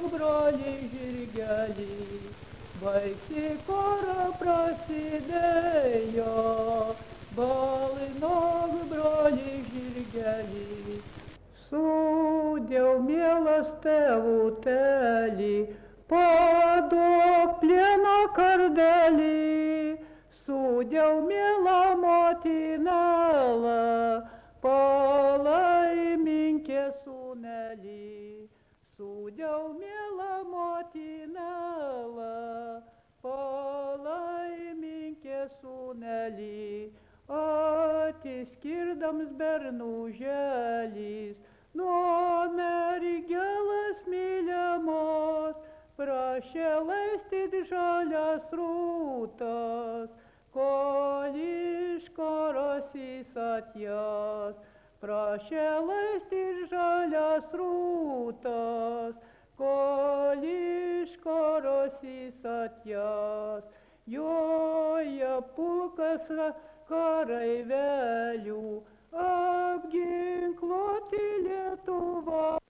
broliai žirgeliai, baigti karo prasidėjo, balinok broliai žirgeliai. Sudėl mielas tėvutėlį, paduok plieno kardelį, sudėl miela motinėla, palaiminkė sūnelį. Sudėl miela motinėla, palaiminkė sūnelį, atiskirdams bernužėlis, nuo mergelas myliamos, prašė laistyt žalias rūtas, kol iš karos jis atjas. Prašė laistyt žalias rūtas, kol iš karos jis atjas. Joja pulkas kareivėlių, apginkluoti Lietuvą.